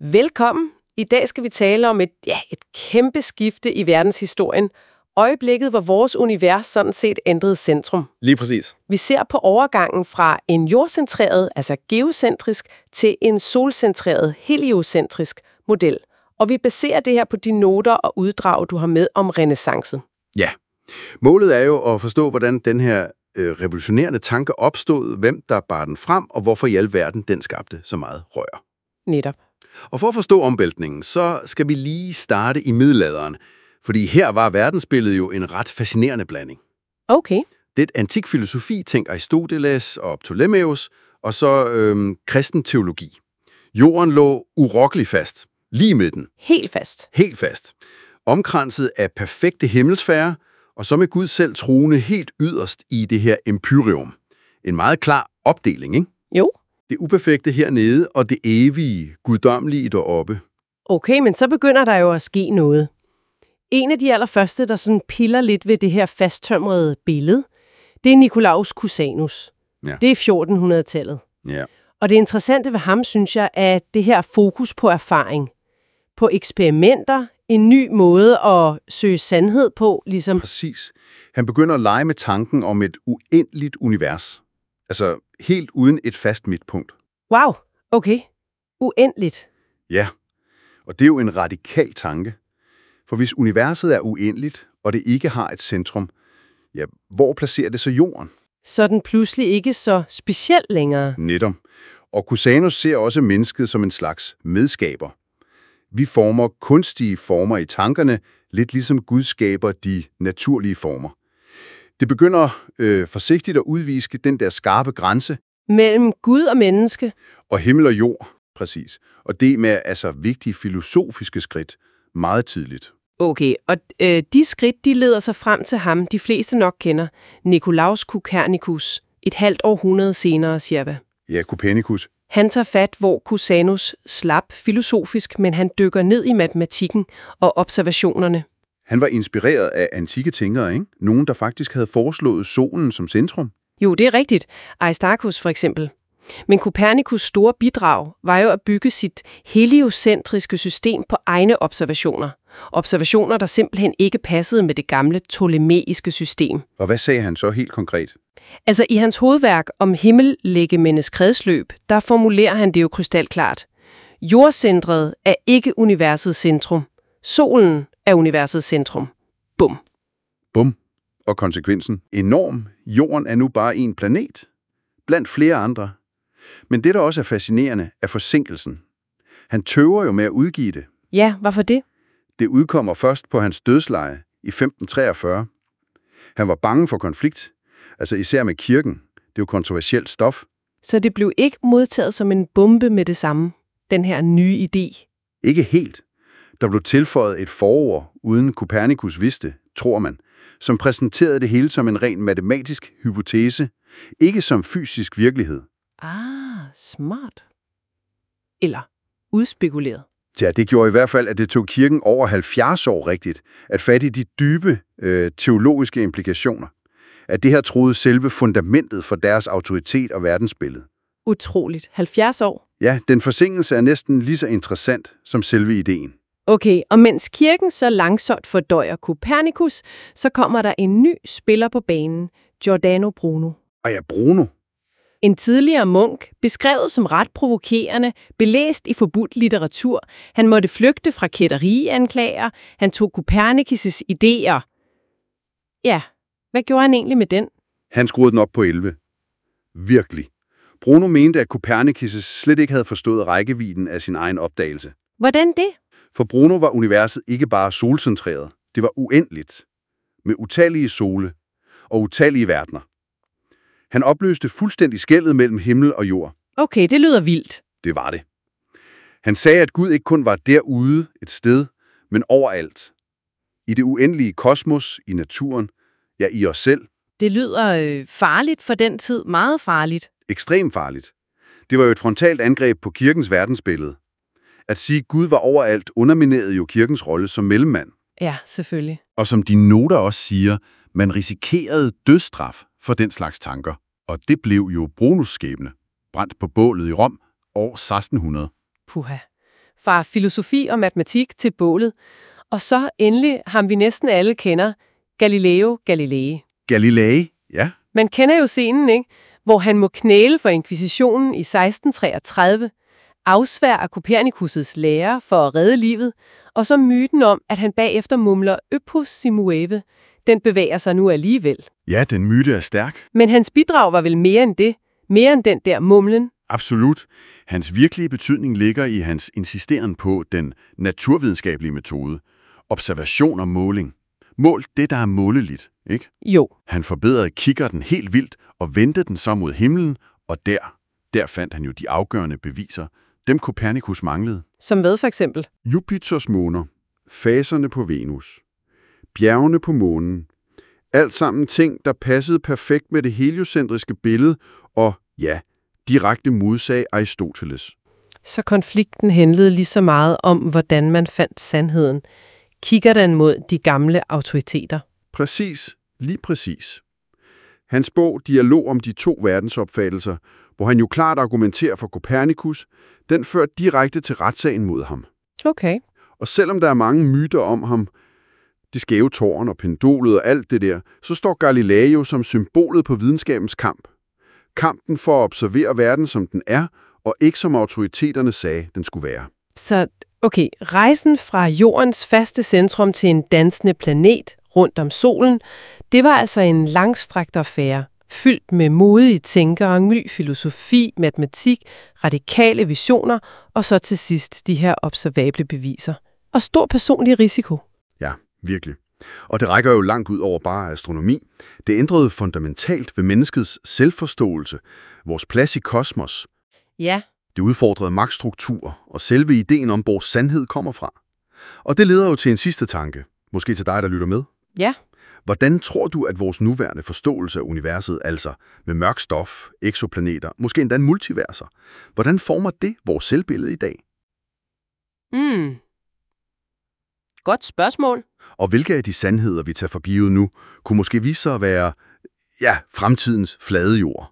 Velkommen. I dag skal vi tale om et kæmpe skifte i verdenshistorien. Øjeblikket, hvor vores univers sådan set ændrede centrum. Lige præcis. Vi ser på overgangen fra en jordcentreret, altså geocentrisk, til en solcentreret, heliocentrisk model. Og vi baserer det her på de noter og uddrag, du har med om renæssancen. Ja. Målet er jo at forstå, hvordan den her revolutionerende tanke opstod, hvem der bar den frem, og hvorfor i alverden den skabte så meget rør. Netop. Og for at forstå omvæltningen, så skal vi lige starte i middelalderen, fordi her var verdensbilledet jo en ret fascinerende blanding. Okay. Det er et antik filosofi, tænk Aristoteles og Ptolemæus, og så kristen teologi. Jorden lå urokkelig fast, lige i midten. Helt fast. Helt fast. Omkranset af perfekte himmelsfærer, og så med Gud selv troende helt yderst i det her empyreum. En meget klar opdeling, ikke? Jo. Det uperfekte hernede, og det evige, guddommelige deroppe. Okay, men så begynder der jo at ske noget. En af de allerførste, der sådan piller lidt ved det her fasttømrede billede, det er Nicolaus Cusanus. Ja. Det er 1400-tallet. Ja. Og det interessante ved ham, synes jeg, er det her fokus på erfaring. På eksperimenter, en ny måde at søge sandhed på, ligesom. Præcis. Han begynder at lege med tanken om et uendeligt univers. Altså helt uden et fast midtpunkt. Wow, okay. Uendeligt. Ja, og det er jo en radikal tanke. For hvis universet er uendeligt, og det ikke har et centrum, ja, hvor placerer det så jorden? Så er den pludselig ikke så speciel længere. Netop. Og Cusanus ser også mennesket som en slags medskaber. Vi former kunstige former i tankerne, lidt ligesom Gud skaber de naturlige former. Det begynder forsigtigt at udviske den der skarpe grænse. Mellem Gud og menneske. Og himmel og jord, præcis. Og det med altså vigtige filosofiske skridt meget tidligt. Okay, og de skridt, de leder sig frem til ham, de fleste nok kender. Nicolaus Copernicus, et halvt århundrede senere cirka. Ja, Copernicus. Han tager fat, hvor Cusanus slap filosofisk, men han dykker ned i matematikken og observationerne. Han var inspireret af antikke tænkere, ikke? Nogen, der faktisk havde foreslået solen som centrum. Jo, det er rigtigt. Aristarchus for eksempel. Men Copernicus' store bidrag var jo at bygge sit heliocentriske system på egne observationer. Observationer, der simpelthen ikke passede med det gamle ptolemæiske system. Og hvad sagde han så helt konkret? Altså i hans hovedværk om himmellegemendes kredsløb, der formulerer han det jo krystalklart. Jordcentret er ikke universets centrum. Solen er universets centrum. Bum. Bum. Og konsekvensen? Enorm. Jorden er nu bare en planet. Blandt flere andre. Men det, der også er fascinerende, er forsinkelsen. Han tøver jo med at udgive det. Ja, hvorfor det? Det udkommer først på hans dødsleje i 1543. Han var bange for konflikt, altså især med kirken. Det er jo kontroversielt stof. Så det blev ikke modtaget som en bombe med det samme, den her nye idé? Ikke helt. Der blev tilføjet et forord, uden Copernicus vidste, tror man, som præsenterede det hele som en ren matematisk hypotese, ikke som fysisk virkelighed. Ah, smart. Eller udspekuleret. Ja, det gjorde i hvert fald, at det tog kirken over 70 år rigtigt at fatte de dybe teologiske implikationer. At det her troede selve fundamentet for deres autoritet og verdensbillede. Utroligt. 70 år? Ja, den forsinkelse er næsten lige så interessant som selve ideen. Okay, og mens kirken så langsomt fordøjer Copernicus, så kommer der en ny spiller på banen, Giordano Bruno. Og ja, Bruno. En tidligere munk, beskrevet som ret provokerende, belæst i forbudt litteratur. Han måtte flygte fra kætterianklager. Han tog Copernicus' idéer. Ja, hvad gjorde han egentlig med den? Han skruede den op på 11. Virkelig. Bruno mente, at Copernicus slet ikke havde forstået rækkevidden af sin egen opdagelse. Hvordan det? For Bruno var universet ikke bare solcentreret. Det var uendeligt. Med utallige sole og utallige verdener. Han opløste fuldstændig skellet mellem himmel og jord. Okay, det lyder vildt. Det var det. Han sagde, at Gud ikke kun var derude et sted, men overalt. I det uendelige kosmos, i naturen, ja, i os selv. Det lyder farligt for den tid. Meget farligt. Ekstremt farligt. Det var jo et frontalt angreb på kirkens verdensbillede. At sige, at Gud var overalt, underminerede jo kirkens rolle som mellemmand. Ja, selvfølgelig. Og som de noter også siger, man risikerede dødsstraf for den slags tanker. Og det blev jo Brunos skæbne, brændt på bålet i Rom år 1600. Puha. fra filosofi og matematik til bålet. Og så endelig ham vi næsten alle kender, Galileo Galilei. Galilei, ja. Man kender jo scenen, ikke? Hvor han må knæle for inkvisitionen i 1633, afsværge Copernicus' lære for at redde livet, og så myten om, at han bagefter mumler Opus simueve. Den bevæger sig nu alligevel. Ja, den myte er stærk. Men hans bidrag var vel mere end det? Mere end den der mumlen? Absolut. Hans virkelige betydning ligger i hans insisteren på den naturvidenskabelige metode. Observation og måling. Mål det, der er måleligt, ikke? Jo. Han forbedrede kikkerten helt vildt og vendte den så mod himlen, og der fandt han jo de afgørende beviser, dem Copernicus manglede. Som hvad for eksempel? Jupiters måner, faserne på Venus, bjergene på månen. Alt sammen ting, der passede perfekt med det heliocentriske billede og, ja, direkte modsag Aristoteles. Så konflikten handlede lige så meget om, hvordan man fandt sandheden. Kigger den mod de gamle autoriteter? Præcis, lige præcis. Hans bog Dialog om de to verdensopfattelser, hvor han jo klart argumenterer for Copernicus, den fører direkte til retssagen mod ham. Okay. Og selvom der er mange myter om ham, det skæve tårn og pendulet og alt det der, så står Galilei jo som symbolet på videnskabens kamp. Kampen for at observere verden, som den er, og ikke som autoriteterne sagde, den skulle være. Så, okay, rejsen fra jordens faste centrum til en dansende planet rundt om solen, det var altså en langstrakt affære, fyldt med modige tænkere, ny filosofi, matematik, radikale visioner, og så til sidst de her observable beviser. Og stor personlig risiko. Ja, virkelig. Og det rækker jo langt ud over bare astronomi. Det ændrede fundamentalt ved menneskets selvforståelse, vores plads i kosmos. Ja. Det udfordrede magtstruktur og selve ideen om, hvor sandhed kommer fra. Og det leder jo til en sidste tanke, måske til dig, der lytter med. Ja. Hvordan tror du, at vores nuværende forståelse af universet, altså med mørk stof, eksoplaneter, måske endda multiverser, hvordan former det vores selvbillede i dag? Godt spørgsmål. Og hvilke af de sandheder, vi tager for givet nu, kunne måske vise sig at være, ja, fremtidens flade jord?